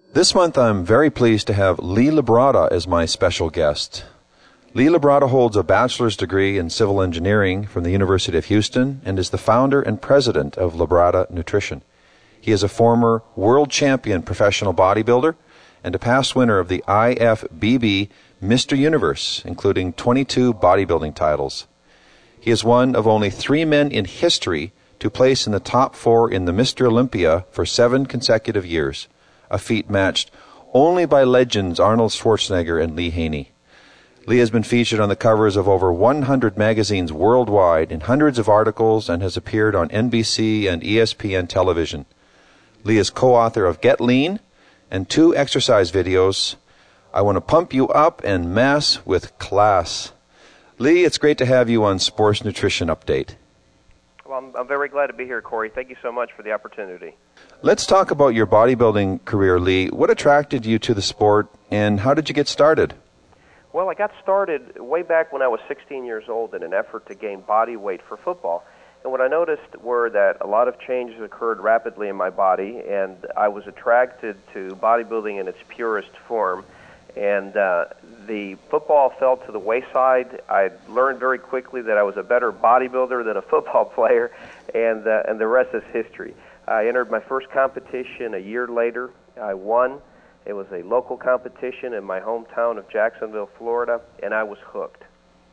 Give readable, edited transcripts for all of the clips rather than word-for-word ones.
This month I'm very pleased to have Lee Labrada as my special guest. Lee Labrada holds a bachelor's degree in civil engineering from the University of Houston and is the founder and president of Labrada Nutrition. He is a former world champion professional bodybuilder and a past winner of the IFBB Mr. Universe, including 22 bodybuilding titles. He is one of only 3 men in history to place in the top 4 in the Mr. Olympia for 7 consecutive years, a feat matched only by legends Arnold Schwarzenegger and Lee Haney. Lee has been featured on the covers of over 100 magazines worldwide in hundreds of articles and has appeared on NBC and ESPN television. Lee is co-author of Get Lean and 2 exercise videos, I Want to Pump You Up and Mass with Class. Lee, it's great to have you on Sports Nutrition Update. Well, I'm very glad to be here, Corey. Thank you so much for the opportunity. Let's talk about your bodybuilding career, Lee. What attracted you to the sport, and how did you get started? Well, I got started way back when I was 16 years old in an effort to gain body weight for football. And what I noticed were that a lot of changes occurred rapidly in my body, and I was attracted to bodybuilding in its purest form. And the football fell to the wayside. I learned very quickly that I was a better bodybuilder than a football player, and the rest is history. I entered my first competition a year later. I won. It was a local competition in my hometown of Jacksonville, Florida, and I was hooked.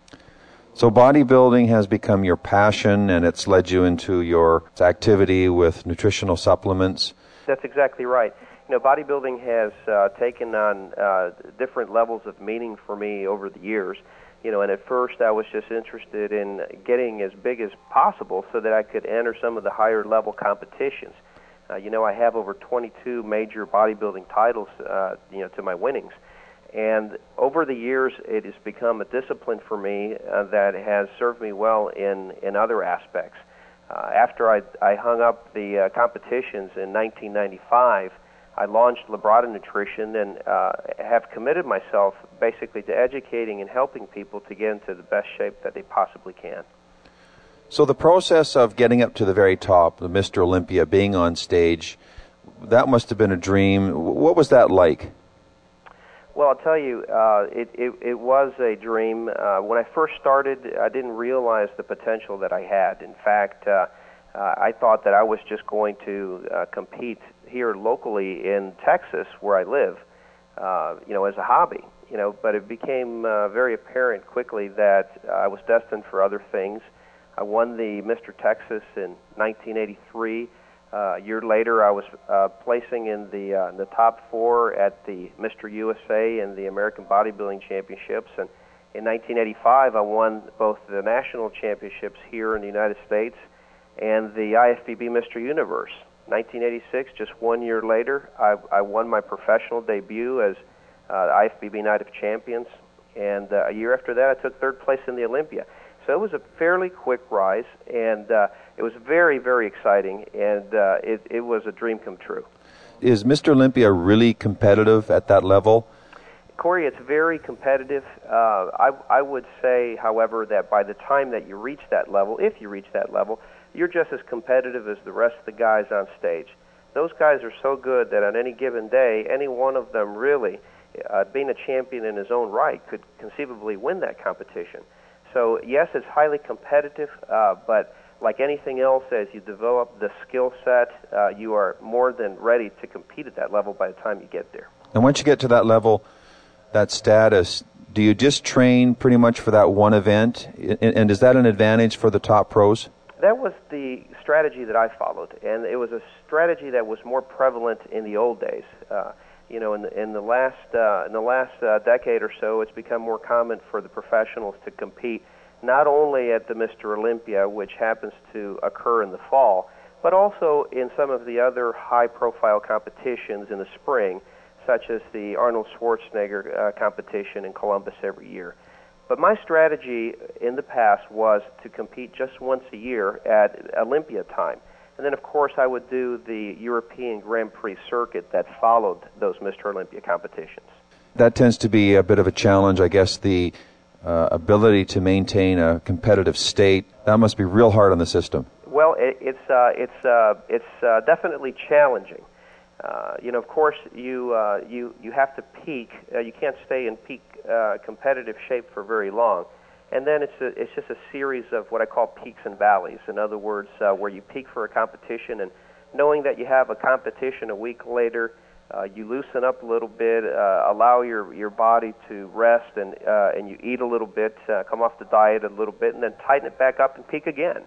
So bodybuilding has become your passion, and it's led you into your activity with nutritional supplements? That's exactly right. You know, bodybuilding has taken on different levels of meaning for me over the years. You know, and at first I was just interested in getting as big as possible so that I could enter some of the higher level competitions. You know, I have over 22 major bodybuilding titles, to my winnings. And over the years, it has become a discipline for me that has served me well in other aspects. After I hung up the competitions in 1995, I launched Labrada Nutrition and have committed myself basically to educating and helping people to get into the best shape that they possibly can. So the process of getting up to the very top, the Mr. Olympia, being on stage, that must have been a dream. What was that like? Well, I'll tell you, it was a dream. When I first started, I didn't realize the potential that I had. In fact, I thought that I was just going to compete here locally in Texas, where I live, as a hobby. But it became very apparent quickly that I was destined for other things. I won the Mr. Texas in 1983. A year later, I was placing in the top 4 at the Mr. USA and the American Bodybuilding Championships. And in 1985, I won both the national championships here in the United States and the IFBB Mr. Universe. 1986, just 1 year later, I won my professional debut as IFBB Night of Champions, and a year after that, I took 3rd place in the Olympia. So it was a fairly quick rise, and it was very, very exciting, and it was a dream come true. Is Mr. Olympia really competitive at that level? Corey, it's very competitive. I would say, however, that by the time that you reach that level, if you reach that level, you're just as competitive as the rest of the guys on stage. Those guys are so good that on any given day, any one of them really, being a champion in his own right, could conceivably win that competition. So, yes, it's highly competitive, but like anything else, as you develop the skill set, you are more than ready to compete at that level by the time you get there. And once you get to that level, that status, do you just train pretty much for that one event? And is that an advantage for the top pros? That was the strategy that I followed, and it was a strategy that was more prevalent in the old days. In the last decade or so, it's become more common for the professionals to compete not only at the Mr. Olympia, which happens to occur in the fall, but also in some of the other high-profile competitions in the spring, such as the Arnold Schwarzenegger competition in Columbus every year. But my strategy in the past was to compete just once a year at Olympia time. And then, of course, I would do the European Grand Prix circuit that followed those Mr. Olympia competitions. That tends to be a bit of a challenge, I guess, the ability to maintain a competitive state. That must be real hard on the system. Well, it's definitely challenging. Of course, you have to peak. You can't stay in peak competitive shape for very long, and then it's just a series of what I call peaks and valleys. In other words, where you peak for a competition, and knowing that you have a competition a week later, you loosen up a little bit, allow your body to rest, and you eat a little bit, come off the diet a little bit, and then tighten it back up and peak again.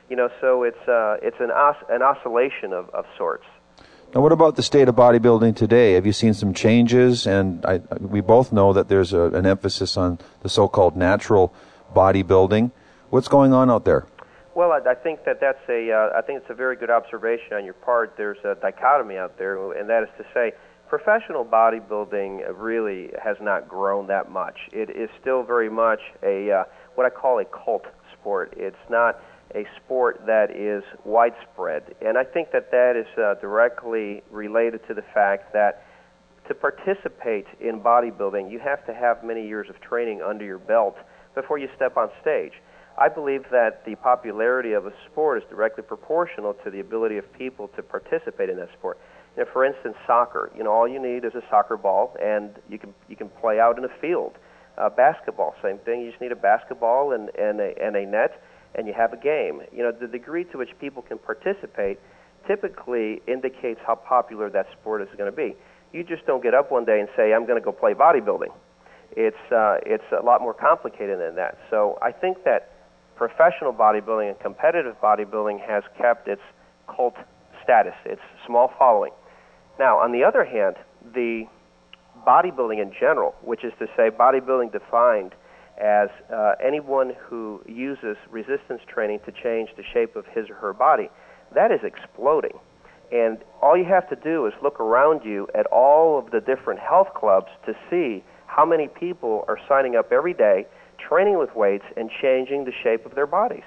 So it's an oscillation of sorts. Now, what about the state of bodybuilding today? Have you seen some changes? And we both know that there's an emphasis on the so-called natural bodybuilding. What's going on out there? Well, I think that's I think it's a very good observation on your part. There's a dichotomy out there, and that is to say, professional bodybuilding really has not grown that much. It is still very much what I call a cult sport. It's not a sport that is widespread, and I think that is directly related to the fact that to participate in bodybuilding, you have to have many years of training under your belt before you step on stage. I believe that the popularity of a sport is directly proportional to the ability of people to participate in that sport. For instance, soccer. All you need is a soccer ball, and you can play out in a field. Basketball, same thing. You just need a basketball and a net, and you have a game. The degree to which people can participate typically indicates how popular that sport is going to be. You just don't get up one day and say, I'm going to go play bodybuilding. It's a lot more complicated than that. So I think that professional bodybuilding and competitive bodybuilding has kept its cult status, its small following. Now, on the other hand, the bodybuilding in general, which is to say bodybuilding defined as anyone who uses resistance training to change the shape of his or her body, that is exploding. And all you have to do is look around you at all of the different health clubs to see how many people are signing up every day, training with weights, and changing the shape of their bodies.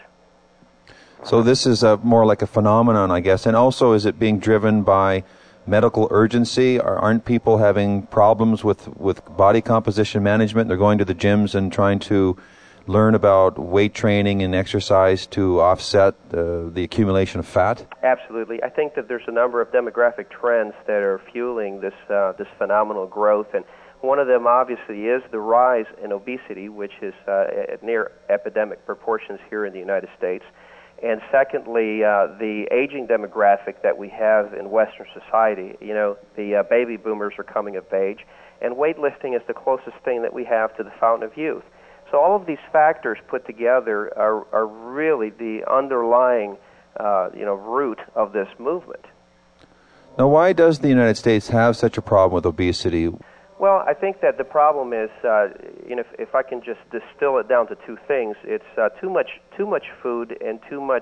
So this is more like a phenomenon, I guess. And also, is it being driven by medical urgency? Aren't people having problems with body composition management? They're going to the gyms and trying to learn about weight training and exercise to offset the accumulation of fat? Absolutely. I think that there's a number of demographic trends that are fueling this phenomenal growth, and one of them obviously is the rise in obesity, which is at near epidemic proportions here in the United States. And secondly, the aging demographic that we have in Western society. The baby boomers are coming of age, and weightlifting is the closest thing that we have to the fountain of youth. So all of these factors put together are really the underlying root of this movement. Now, why does the United States have such a problem with obesity? Well, I think that the problem is, if I can just distill it down to two things, it's too much food and too much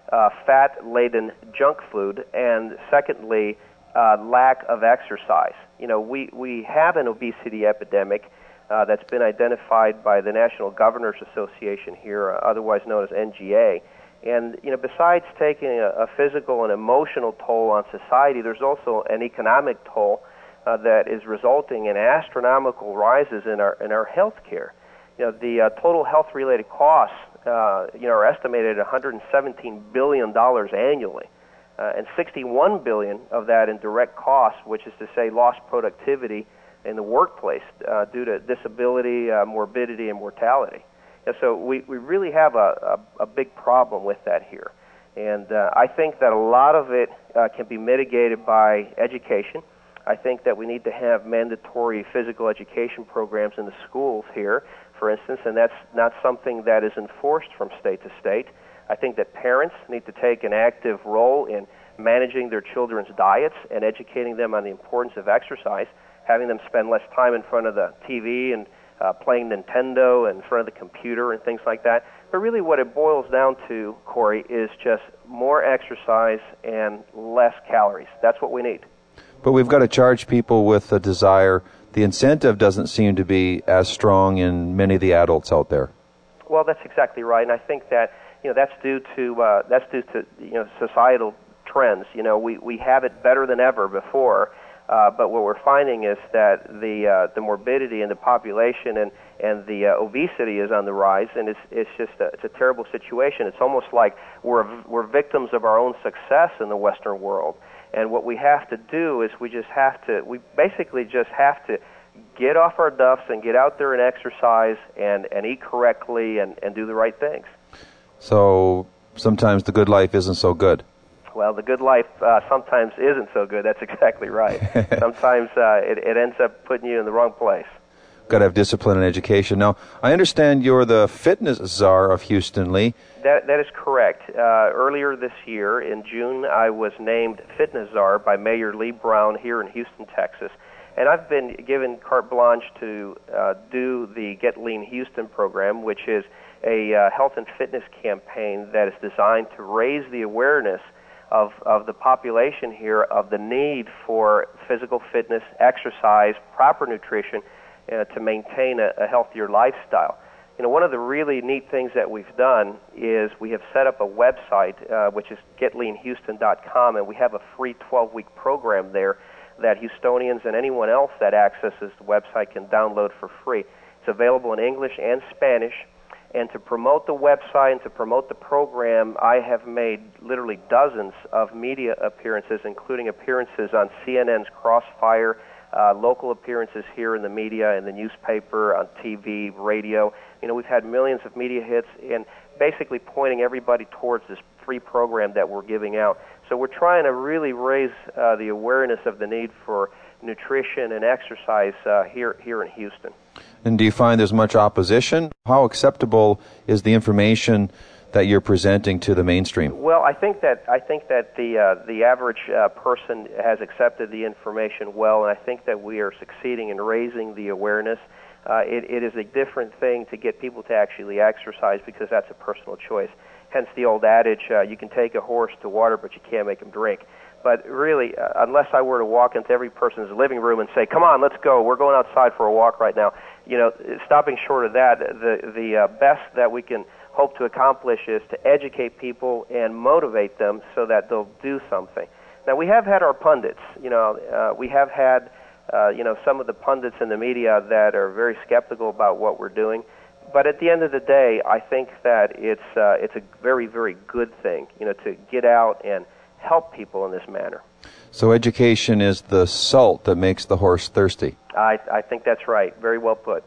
fat-laden junk food, and secondly, lack of exercise. We have an obesity epidemic that's been identified by the National Governors Association here, otherwise known as NGA. And besides taking a physical and emotional toll on society, there's also an economic toll that is resulting in astronomical rises in our health care. The total health-related costs, are estimated at $117 billion annually, and $61 billion of that in direct costs, which is to say lost productivity in the workplace due to disability, morbidity, and mortality. And so we really have a big problem with that here. And I think that a lot of it can be mitigated by education. I think that we need to have mandatory physical education programs in the schools here, for instance, and that's not something that is enforced from state to state. I think that parents need to take an active role in managing their children's diets and educating them on the importance of exercise, having them spend less time in front of the TV and playing Nintendo and in front of the computer and things like that. But really what it boils down to, Corey, is just more exercise and less calories. That's what we need. But we've got to charge people with a desire. The incentive doesn't seem to be as strong in many of the adults out there. Well, that's exactly right, and I think that that's due to societal trends. We have it better than ever before, but what we're finding is that the morbidity in the population and the obesity is on the rise, and it's a terrible situation. It's almost like we're victims of our own success in the Western world. And what we have to do is we basically just have to get off our duffs and get out there and exercise and eat correctly and do the right things. So sometimes the good life isn't so good. Well, the good life sometimes isn't so good. That's exactly right. Sometimes it ends up putting you in the wrong place. Got to have discipline and education. Now, I understand you're the fitness czar of Houston, Lee. That is correct. Earlier this year, in June, I was named Fitness Czar by Mayor Lee Brown here in Houston, Texas. And I've been given carte blanche to do the Get Lean Houston program, which is a health and fitness campaign that is designed to raise the awareness of the population here of the need for physical fitness, exercise, proper nutrition, to maintain a healthier lifestyle. You know, one of the really neat things that we've done is we have set up a website, which is getleanhouston.com, and we have a free 12-week program there that Houstonians and anyone else that accesses the website can download for free. It's available in English and Spanish. And to promote the website and to promote the program, I have made literally dozens of media appearances, including appearances on CNN's Crossfire, local appearances here in the media, in the newspaper, on TV, radio. You know, we've had millions of media hits and basically pointing everybody towards this free program that we're giving out. So we're trying to really raise the awareness of the need for nutrition and exercise here in Houston. And do you find there's much opposition? How acceptable is the information that you're presenting to the mainstream? Well, I think that the average person has accepted the information well, and I think that we are succeeding in raising the awareness. It is a different thing to get people to actually exercise because that's a personal choice. Hence the old adage, you can take a horse to water, but you can't make him drink. But really, unless I were to walk into every person's living room and say, come on, let's go, we're going outside for a walk right now, you know, stopping short of that, the best that we can hope to accomplish is to educate people and motivate them so that they'll do something. Now, we have had our pundits, we have had, some of the pundits in the media that are very skeptical about what we're doing. But at the end of the day, I think that it's a very, very good thing, to get out and help people in this manner. So education is the salt that makes the horse thirsty. I think that's right. Very well put.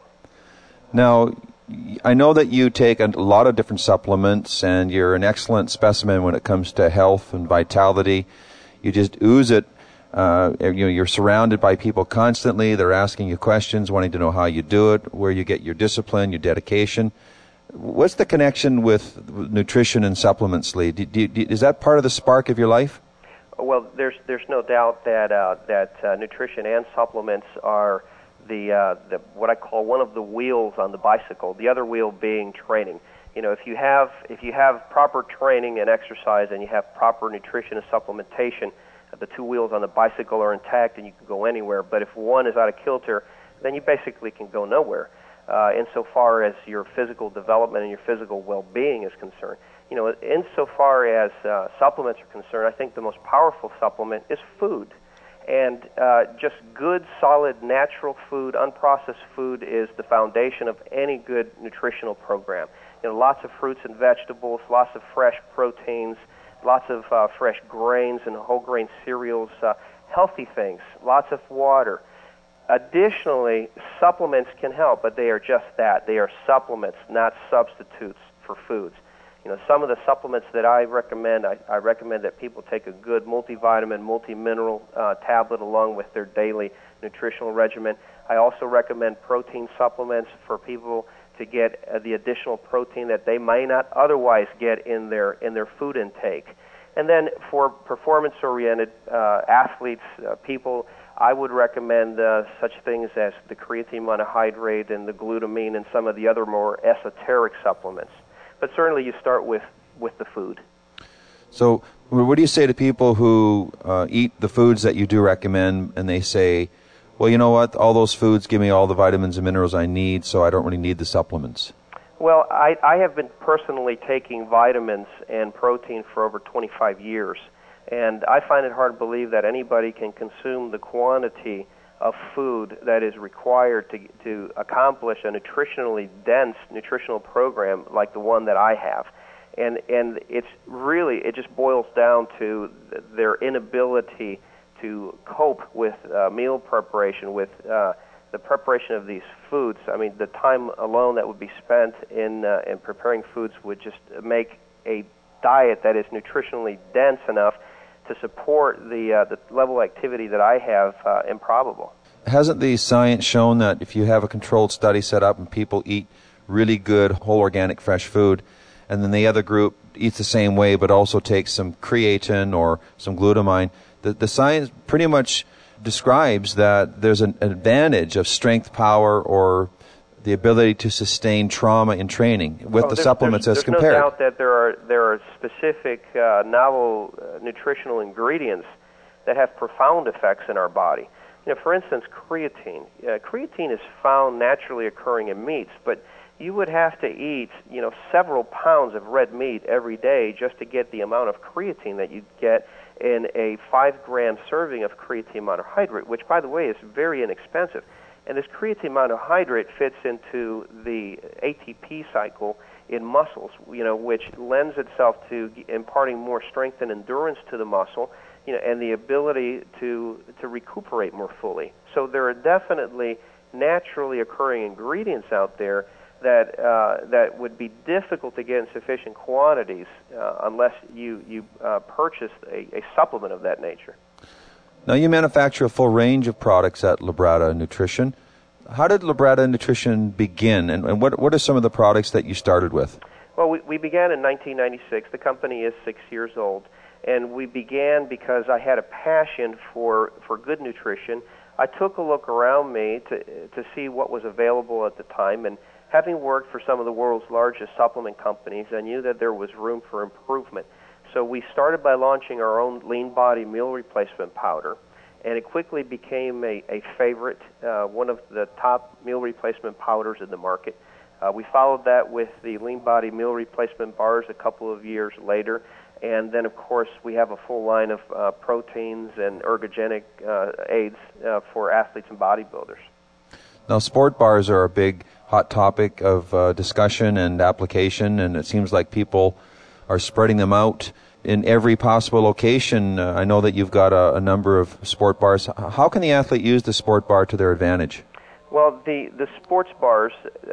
Now, I know that you take a lot of different supplements, and you're an excellent specimen when it comes to health and vitality. You just ooze it. You're surrounded by people constantly. They're asking you questions, wanting to know how you do it, where you get your discipline, your dedication. What's the connection with nutrition and supplements, Lee? Is that part of the spark of your life? Well, there's no doubt that nutrition and supplements are the what I call one of the wheels on the bicycle. The other wheel being training. If you have proper training and exercise, and you have proper nutrition and supplementation, the two wheels on the bicycle are intact, and you can go anywhere. But if one is out of kilter, then you basically can go nowhere. Insofar as your physical development and your physical well-being is concerned. Insofar as supplements are concerned, I think the most powerful supplement is food. And just good, solid, natural food, unprocessed food is the foundation of any good nutritional program. Lots of fruits and vegetables, lots of fresh proteins, lots of fresh grains and whole grain cereals, healthy things, lots of water. Additionally, supplements can help, but they are just that. They are supplements, not substitutes for foods. Some of the supplements that I recommend, I recommend that people take a good multivitamin, multimineral tablet along with their daily nutritional regimen. I also recommend protein supplements for people to get the additional protein that they may not otherwise get in their food intake. And then for performance-oriented athletes, people, I would recommend such things as the creatine monohydrate and the glutamine and some of the other more esoteric supplements. But certainly you start with the food. So what do you say to people who eat the foods that you do recommend, and they say, well, you know what, all those foods give me all the vitamins and minerals I need, so I don't really need the supplements? Well, I have been personally taking vitamins and protein for over 25 years, and I find it hard to believe that anybody can consume the quantity of food that is required to accomplish a nutritionally dense nutritional program like the one that I have. and it's really, it just boils down to their inability to cope with meal preparation, with the preparation of these foods. I mean, the time alone that would be spent in preparing foods would just make a diet that is nutritionally dense enough to support the level of activity that I have improbable. Hasn't the science shown that if you have a controlled study set up and people eat really good, whole, organic, fresh food, and then the other group eats the same way but also takes some creatine or some glutamine, the science pretty much describes that there's an advantage of strength, power, or the ability to sustain trauma in training with the supplements as compared. There's no doubt that there are specific novel nutritional ingredients that have profound effects in our body. You know, for instance, creatine. Creatine is found naturally occurring in meats, but you would have to eat, several pounds of red meat every day just to get the amount of creatine that you get in a 5-gram serving of creatine monohydrate, which, by the way, is very inexpensive. And this creatine monohydrate fits into the ATP cycle in muscles, which lends itself to imparting more strength and endurance to the muscle, and the ability to recuperate more fully. So there are definitely naturally occurring ingredients out there that would be difficult to get in sufficient quantities unless you purchase a supplement of that nature. Now, you manufacture a full range of products at Labrada Nutrition. How did Labrada Nutrition begin, and what are some of the products that you started with? Well, we began in 1996. The company is 6 years old, and we began because I had a passion for good nutrition. I took a look around me to see what was available at the time, and having worked for some of the world's largest supplement companies, I knew that there was room for improvement. So we started by launching our own lean body meal replacement powder, and it quickly became a favorite, one of the top meal replacement powders in the market. We followed that with the lean body meal replacement bars a couple of years later, and then, of course, we have a full line of proteins and ergogenic aids for athletes and bodybuilders. Now, sport bars are a big hot topic of discussion and application, and it seems like people are spreading them out in every possible location. I know that you've got a number of sport bars. How can the athlete use the sport bar to their advantage? Well, the sports bars,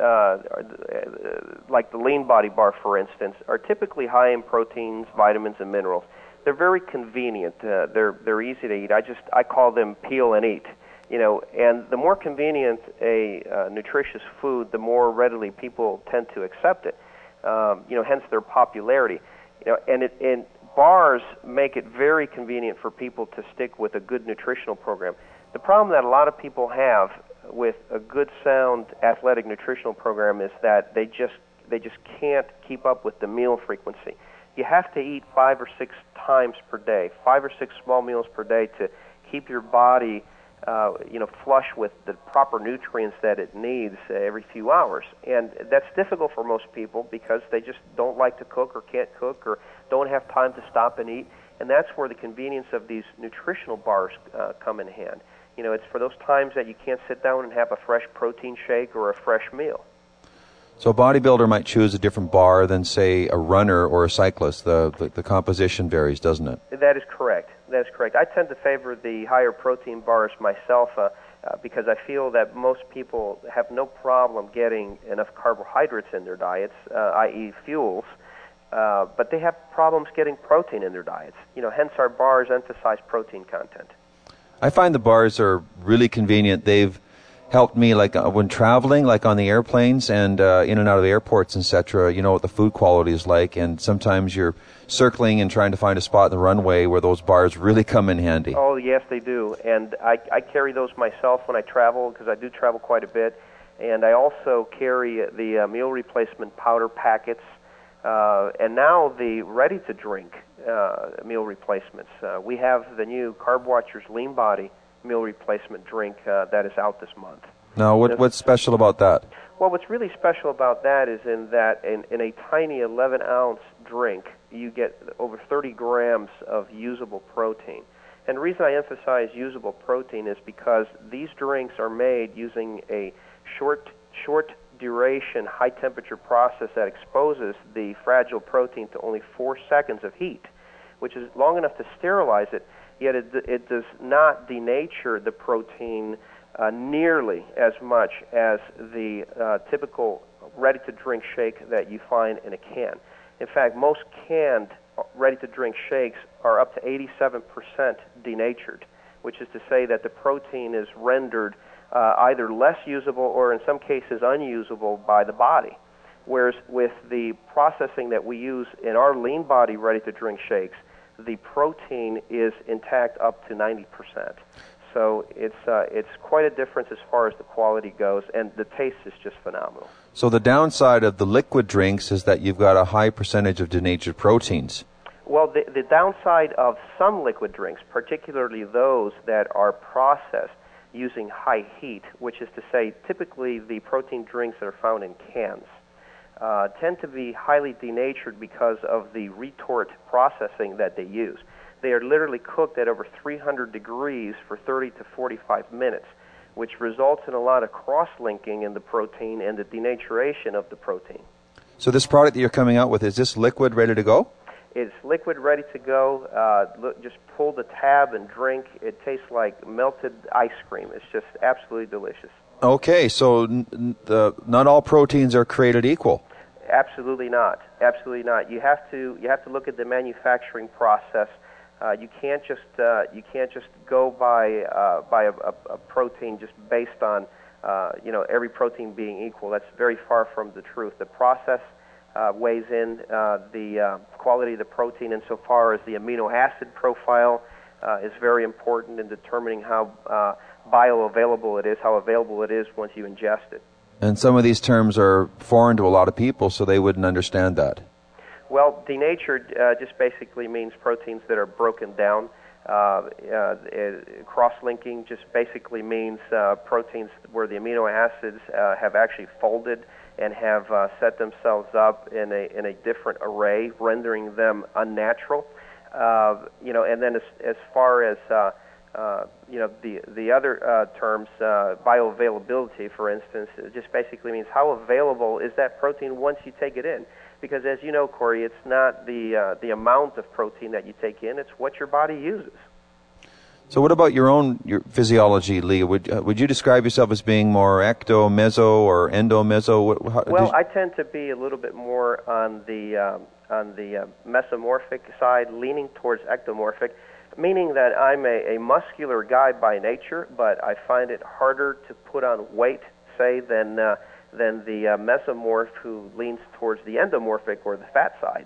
like the lean body bar, for instance, are typically high in proteins, vitamins, and minerals. They're very convenient. They're easy to eat. I call them peel and eat. And the more convenient a nutritious food, the more readily people tend to accept it. Hence their popularity. And bars make it very convenient for people to stick with a good nutritional program. The problem that a lot of people have with a good, sound athletic nutritional program is that they just can't keep up with the meal frequency. You have to eat 5 or 6 times per day, 5 or 6 small meals per day to keep your body flush with the proper nutrients that it needs every few hours. And that's difficult for most people because they just don't like to cook or can't cook or don't have time to stop and eat. And that's where the convenience of these nutritional bars come in hand. It's for those times that you can't sit down and have a fresh protein shake or a fresh meal. So a bodybuilder might choose a different bar than, say, a runner or a cyclist. The composition varies, doesn't it? That is correct. I tend to favor the higher protein bars myself because I feel that most people have no problem getting enough carbohydrates in their diets, i.e. fuels, but they have problems getting protein in their diets. Hence our bars emphasize protein content. I find the bars are really convenient. They've helped me, like when traveling, like on the airplanes and in and out of the airports, etc. What the food quality is like, and sometimes you're circling and trying to find a spot in the runway where those bars really come in handy. Oh, yes, they do. And I carry those myself when I travel because I do travel quite a bit. And I also carry the meal replacement powder packets and now the ready-to-drink meal replacements. We have the new Carb Watchers Lean Body meal replacement drink that is out this month. Now, what's special about that? Well, what's really special about that is in a tiny 11-ounce drink, you get over 30 grams of usable protein. And the reason I emphasize usable protein is because these drinks are made using a short duration, high-temperature process that exposes the fragile protein to only 4 seconds of heat, which is long enough to sterilize it, yet it does not denature the protein nearly as much as the typical ready-to-drink shake that you find in a can. In fact, most canned ready-to-drink shakes are up to 87% denatured, which is to say that the protein is rendered either less usable or in some cases unusable by the body. Whereas with the processing that we use in our lean body ready-to-drink shakes, the protein is intact up to 90%. So it's quite a difference as far as the quality goes, and the taste is just phenomenal. So the downside of the liquid drinks is that you've got a high percentage of denatured proteins. Well, the downside of some liquid drinks, particularly those that are processed using high heat, which is to say typically the protein drinks that are found in cans, tend to be highly denatured because of the retort processing that they use. They are literally cooked at over 300 degrees for 30 to 45 minutes, which results in a lot of cross-linking in the protein and the denaturation of the protein. So this product that you're coming out with, is this liquid ready to go? It's liquid ready to go. Just pull the tab and drink. It tastes like melted ice cream. It's just absolutely delicious. Okay, so not all proteins are created equal. Absolutely not. Absolutely not. You have to look at the manufacturing process. You can't just go by a protein just based on every protein being equal. That's very far from the truth. The process weighs in the quality of the protein insofar as the amino acid profile is very important in determining how bioavailable it is, how available it is once you ingest it. And some of these terms are foreign to a lot of people, so they wouldn't understand that. Well, denatured just basically means proteins that are broken down. Cross-linking just basically means proteins where the amino acids have actually folded and have set themselves up in a different array, rendering them unnatural. And then as far as the other terms, bioavailability, for instance, it just basically means how available is that protein once you take it in. Because as you know, Corey, it's not the amount of protein that you take in; it's what your body uses. So, what about your physiology, Lee? Would you describe yourself as being more ecto, meso, or endo, meso? Well, I tend to be a little bit more on the mesomorphic side, leaning towards ectomorphic, meaning that I'm a muscular guy by nature, but I find it harder to put on weight, say, than the mesomorph who leans towards the endomorphic or the fat side.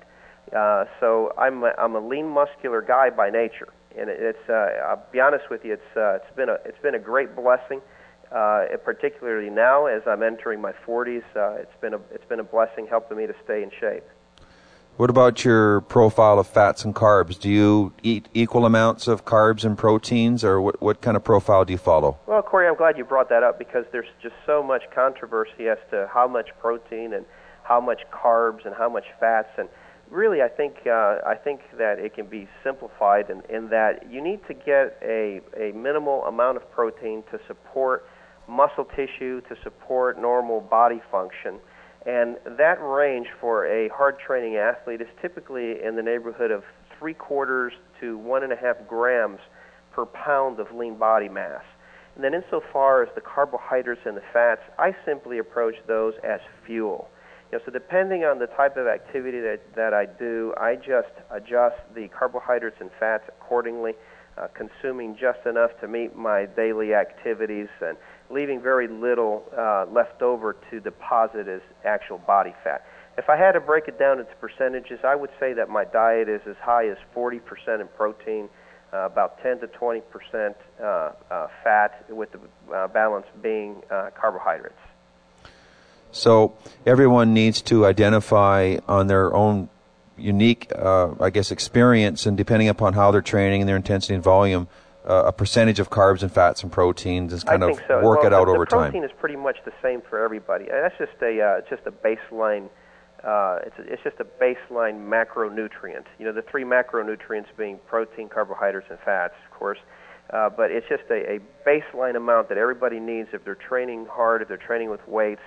So I'm a lean muscular guy by nature, and I'll be honest with you, it's been a great blessing, particularly now as I'm entering my 40s. It's been a blessing helping me to stay in shape. What about your profile of fats and carbs? Do you eat equal amounts of carbs and proteins, or what kind of profile do you follow? Well, Corey, I'm glad you brought that up because there's just so much controversy as to how much protein and how much carbs and how much fats. And really, I think that it can be simplified in that you need to get a minimal amount of protein to support muscle tissue, to support normal body function. And that range for a hard training athlete is typically in the neighborhood of 3/4 to 1.5 grams per pound of lean body mass. And then insofar as the carbohydrates and the fats, I simply approach those as fuel. So depending on the type of activity that I do, I just adjust the carbohydrates and fats accordingly, consuming just enough to meet my daily activities and leaving very little left over to deposit as actual body fat. If I had to break it down into percentages, I would say that my diet is as high as 40% in protein, about 10 to 20% fat, with the balance being carbohydrates. So everyone needs to identify on their own unique, experience, and depending upon how they're training and their intensity and volume, a percentage of carbs and fats and proteins, and kind of work it out over time. The protein is pretty much the same for everybody. And that's just a baseline. It's just a baseline macronutrient. The three macronutrients being protein, carbohydrates, and fats, of course. But it's just a baseline amount that everybody needs if they're training hard, if they're training with weights.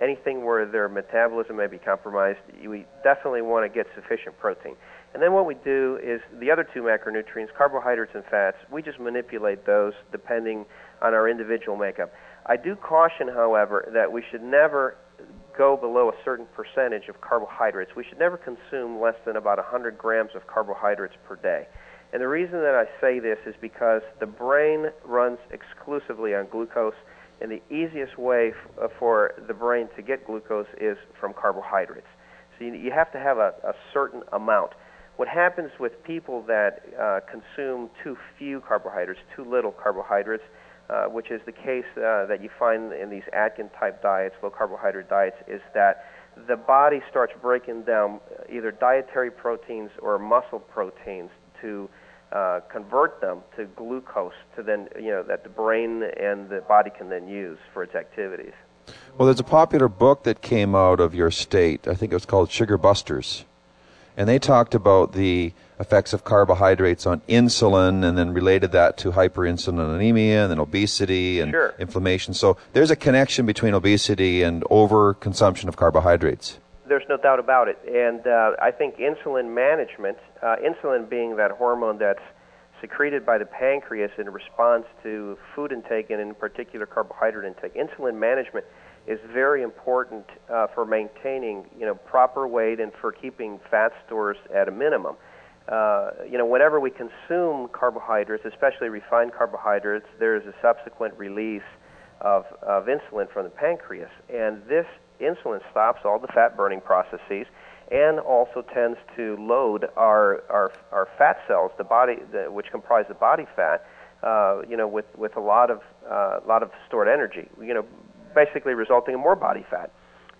anything where their metabolism may be compromised, we definitely want to get sufficient protein. And then what we do is the other two macronutrients, carbohydrates and fats, we just manipulate those depending on our individual makeup. I do caution, however, that we should never go below a certain percentage of carbohydrates. We should never consume less than about 100 grams of carbohydrates per day. And the reason that I say this is because the brain runs exclusively on glucose, and the easiest way for the brain to get glucose is from carbohydrates. So you have to have a certain amount. What happens with people that consume too few carbohydrates, too little carbohydrates, which is the case that you find in these Atkins-type diets, low-carbohydrate diets, is that the body starts breaking down either dietary proteins or muscle proteins to convert them to glucose, to then that the brain and the body can then use for its activities. Well, there's a popular book that came out of your state. I think it was called Sugar Busters. And they talked about the effects of carbohydrates on insulin and then related that to hyperinsulinemia and then obesity and Sure. inflammation. So there's a connection between obesity and overconsumption of carbohydrates. There's no doubt about it. And I think insulin management, insulin being that hormone that's secreted by the pancreas in response to food intake and in particular carbohydrate intake, insulin management is very important for maintaining, proper weight and for keeping fat stores at a minimum. Whenever we consume carbohydrates, especially refined carbohydrates, there is a subsequent release of insulin from the pancreas, and this insulin stops all the fat-burning processes and also tends to load our fat cells, which comprise the body fat, with a lot of stored energy. Basically resulting in more body fat.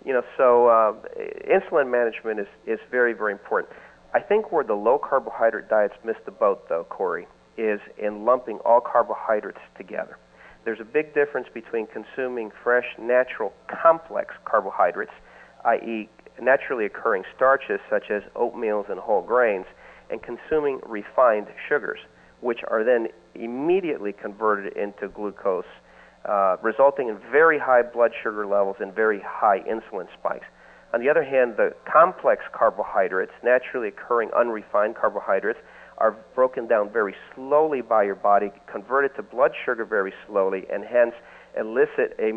So insulin management is very, very important. I think where the low-carbohydrate diets miss the boat, though, Corey, is in lumping all carbohydrates together. There's a big difference between consuming fresh, natural, complex carbohydrates, i.e. naturally occurring starches such as oatmeals and whole grains, and consuming refined sugars, which are then immediately converted into glucose, resulting in very high blood sugar levels and very high insulin spikes. On the other hand, the complex carbohydrates, naturally occurring unrefined carbohydrates, are broken down very slowly by your body, converted to blood sugar very slowly, and hence elicit a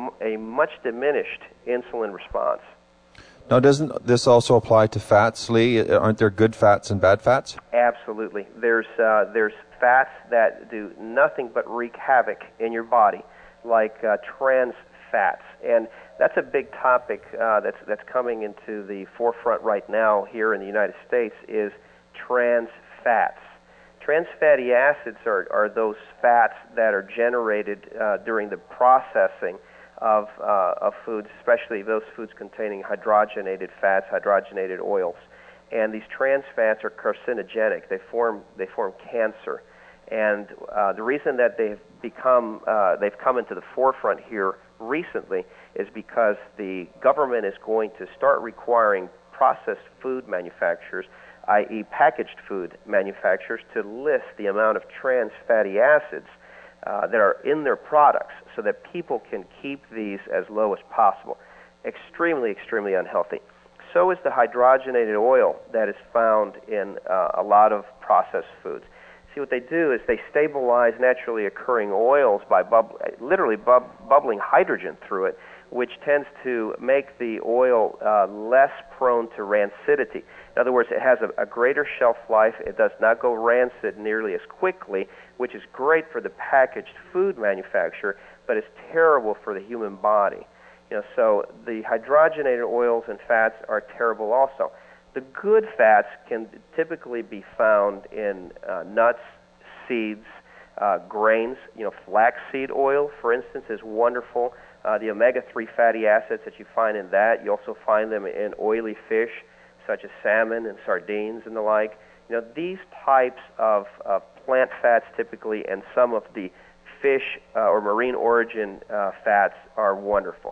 much diminished insulin response. Now, doesn't this also apply to fats, Lee? Aren't there good fats and bad fats? Absolutely. There's fats that do nothing but wreak havoc in your body, like trans fats, and that's a big topic that's coming into the forefront right now here in the United States. Is trans fats. Trans fatty acids are those fats that are generated during the processing of foods, especially those foods containing hydrogenated fats, hydrogenated oils. And these trans fats are carcinogenic. They form cancer. And the reason that they've come into the forefront here recently is because the government is going to start requiring processed food manufacturers, i.e. packaged food manufacturers, to list the amount of trans fatty acids that are in their products so that people can keep these as low as possible. Extremely, extremely unhealthy. So is the hydrogenated oil that is found in a lot of processed foods. See, what they do is they stabilize naturally occurring oils by literally bubbling hydrogen through it, which tends to make the oil less prone to rancidity. In other words, it has a greater shelf life. It does not go rancid nearly as quickly, which is great for the packaged food manufacturer, but is terrible for the human body. So the hydrogenated oils and fats are terrible also. The good fats can typically be found in nuts, seeds, grains. Flaxseed oil, for instance, is wonderful. The omega-3 fatty acids that you find in that, you also find them in oily fish, such as salmon and sardines and the like. These types of plant fats typically, and some of the fish or marine origin fats are wonderful.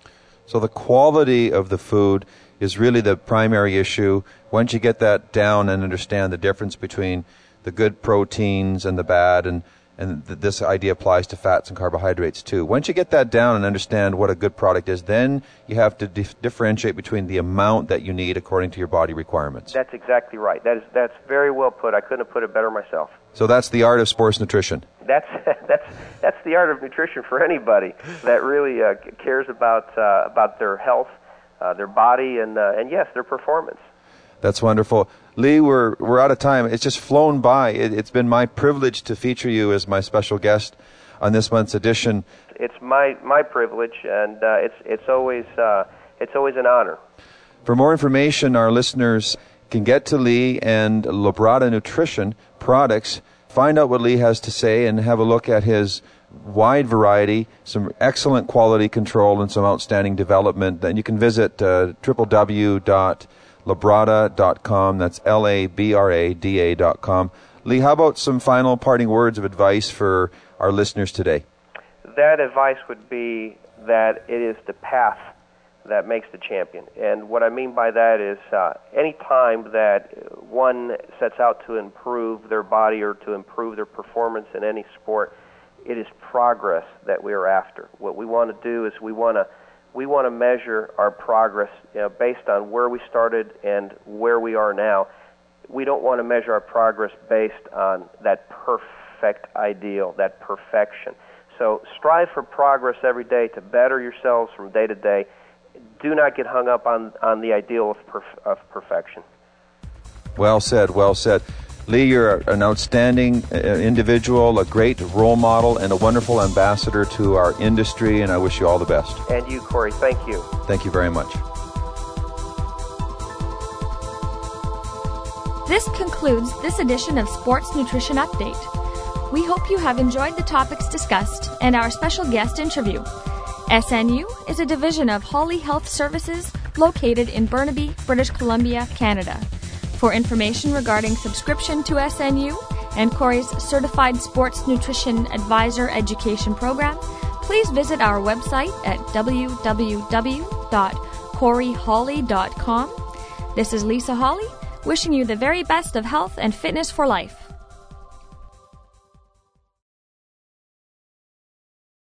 So the quality of the food is really the primary issue. Once you get that down and understand the difference between the good proteins and the bad, and And this idea applies to fats and carbohydrates too. Once you get that down and understand what a good product is, then you have to differentiate between the amount that you need according to your body requirements. That's exactly right. That's very well put. I couldn't have put it better myself. So that's the art of sports nutrition. That's the art of nutrition for anybody that really cares about their health, their body, and yes, their performance. That's wonderful. Lee, we're out of time. It's just flown by. It's been my privilege to feature you as my special guest on this month's edition. It's my privilege, and it's always an honor. For more information, our listeners can get to Lee and Labrada Nutrition products, find out what Lee has to say, and have a look at his wide variety, some excellent quality control, and some outstanding development. Then you can visit www.labrada.com. That's LABRADA.com. Lee, how about some final parting words of advice for our listeners today? That advice would be that it is the path that makes the champion. And what I mean by that is any time that one sets out to improve their body or to improve their performance in any sport, it is progress that we are after. What we want to do is we want to measure our progress, based on where we started and where we are now. We don't want to measure our progress based on that perfect ideal, that perfection. So strive for progress every day to better yourselves from day to day. Do not get hung up on the ideal of perfection. Well said, well said. Lee, you're an outstanding individual, a great role model, and a wonderful ambassador to our industry, and I wish you all the best. And you, Corey, thank you. Thank you very much. This concludes this edition of Sports Nutrition Update. We hope you have enjoyed the topics discussed and our special guest interview. SNU is a division of Hawley Health Services located in Burnaby, British Columbia, Canada. For information regarding subscription to SNU and Corey's Certified Sports Nutrition Advisor Education Program, please visit our website at www.coreyhawley.com. This is Lisa Hawley, wishing you the very best of health and fitness for life.